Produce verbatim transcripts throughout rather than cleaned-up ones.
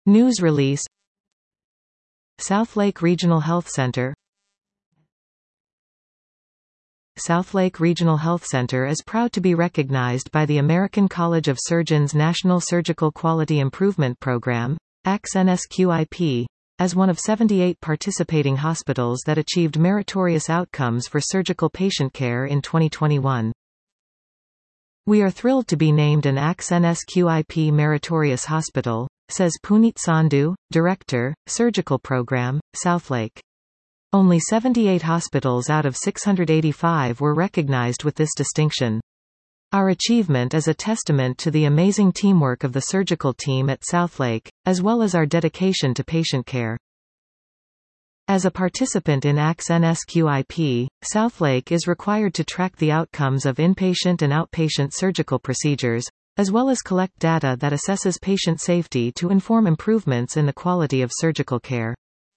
News release. Southlake Regional Health Center. Southlake Regional Health Center is proud to be recognized by the American College of Surgeons National Surgical Quality Improvement Program, A C S N S Q I P, as one of seventy-eight participating hospitals that achieved meritorious outcomes for surgical patient care in twenty twenty-one. We are thrilled to be named an A C S N S Q I P Meritorious Hospital, says Puneet Sandhu, Director, Surgical Program, Southlake. Only seventy-eight hospitals out of six hundred eighty-five were recognized with this distinction. Our achievement is a testament to the amazing teamwork of the surgical team at Southlake, as well as our dedication to patient care. As a participant in A C S N S Q I P, Southlake is required to track the outcomes of inpatient and outpatient surgical procedures, as well as collect data that assesses patient safety to inform improvements in the quality of surgical care.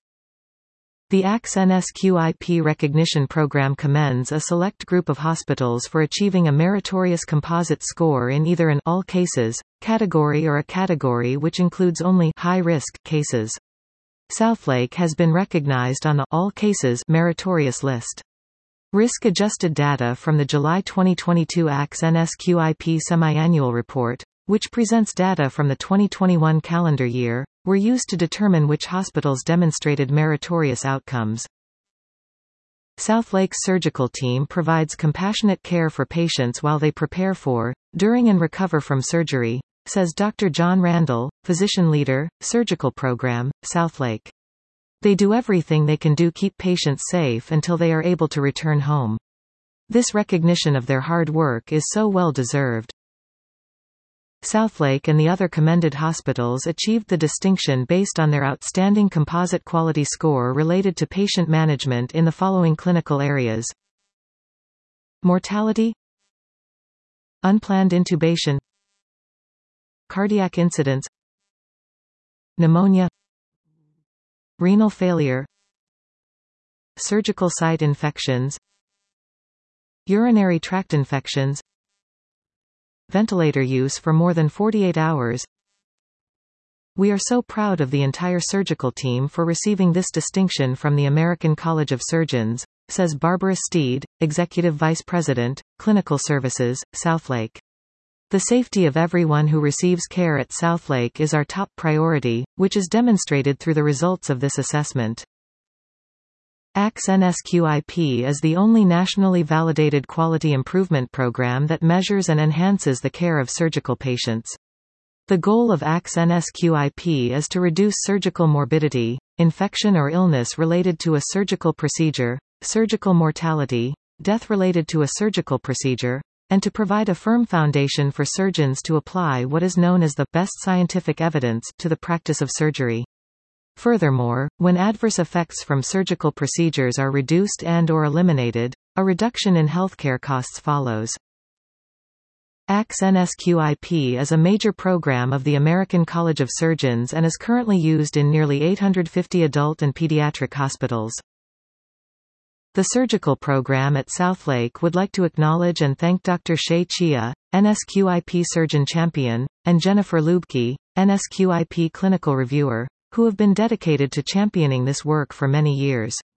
The A C S N S Q I P recognition program commends a select group of hospitals for achieving a meritorious composite score in either an all cases category or a category which includes only high-risk cases. Southlake has been recognized on the all cases meritorious list. Risk-adjusted data from the July twenty twenty-two A C S N S Q I P semi-annual report, which presents data from the twenty twenty-one calendar year, were used to determine which hospitals demonstrated meritorious outcomes. Southlake's surgical team provides compassionate care for patients while they prepare for, during and recover from surgery, says Doctor John Randall, physician leader, surgical program, Southlake. They do everything they can do keep patients safe until they are able to return home. This recognition of their hard work is so well deserved. Southlake and the other commended hospitals achieved the distinction based on their outstanding composite quality score related to patient management in the following clinical areas: mortality, unplanned intubation, cardiac incidents, pneumonia, renal failure, surgical site infections, urinary tract infections, ventilator use for more than forty-eight hours. We are so proud of the entire surgical team for receiving this distinction from the American College of Surgeons, says Barbara Steed, Executive Vice President, Clinical Services, Southlake. The safety of everyone who receives care at Southlake is our top priority, which is demonstrated through the results of this assessment. A C S N S Q I P is the only nationally validated quality improvement program that measures and enhances the care of surgical patients. The goal of A C S N S Q I P is to reduce surgical morbidity, infection or illness related to a surgical procedure, surgical mortality, death related to a surgical procedure, and to provide a firm foundation for surgeons to apply what is known as the best scientific evidence to the practice of surgery. Furthermore, when adverse effects from surgical procedures are reduced and or eliminated, a reduction in healthcare costs follows. A C S N S Q I P is a major program of the American College of Surgeons and is currently used in nearly eight hundred fifty adult and pediatric hospitals. The surgical program at Southlake would like to acknowledge and thank Doctor Shay Chia, N S Q I P Surgeon Champion, and Jennifer Lubke, N S Q I P Clinical Reviewer, who have been dedicated to championing this work for many years.